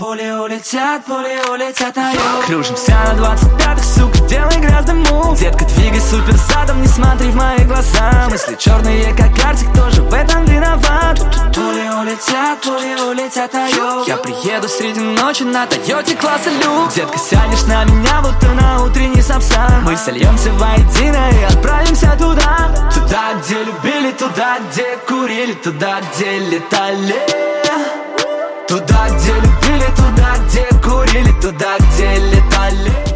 Пули улетят, а я кружимся на 25-х, сука, делай грязный мув. Детка, двигай супер задом, не смотри в мои глаза. Мысли черные, как Артик, тоже в этом виноват. Пули улетят, а я приеду среди ночи на Тойоте класса люкс. Детка, сядешь на меня, будто на утренний сапсан. Мы сольемся воедино и отправимся туда. Туда, где любили, туда, где курили, туда, где летали. Туда, где любили, туда, где курили, туда, где летали.